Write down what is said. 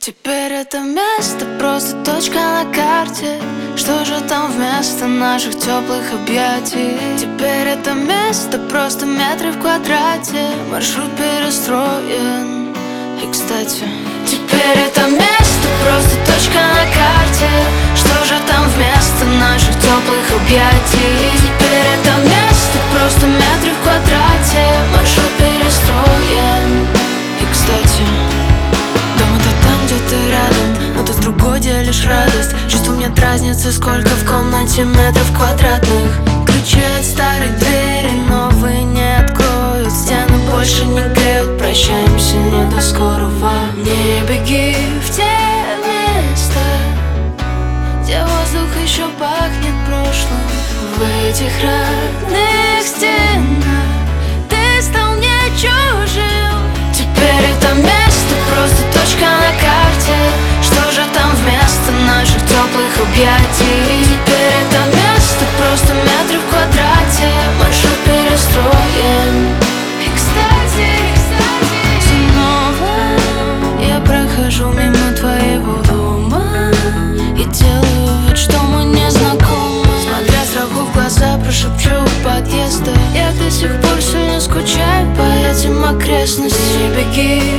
Теперь это место просто точка на карте. Что же там вместо наших теплых объятий? Теперь это место просто метры в квадрате. Маршрут перестроен. И кстати, теперь это место просто точка на карте. Что же там вместо наших теплых объятий? Теперь это место просто метры в квадрате. Маршрут перестроен. И кстати, дом — это там, где ты рядом, но ты в другой делишь радость. Чувству нет разницы, сколько в комнате метров квадратных. Ключи от старой двери новые не откроют, стены больше не греют. Прощаемся не до скорого. Не беги в те места, где воздух еще пахнет прошлым. В этих родных стенах ты стал мне чужим. Теперь это место просто точка на карте. Что же там вместо наших теплых объятий? Теперь это место просто метры в квадрате. Маршрут перестроен. И кстати, снова я прохожу мимо твоего дома и делаю вид, что мы не знакомы. Смотря страху в глаза, прошепчу у подъезда: я до сих пор сильно скучаю по этим окрестностям. Не беги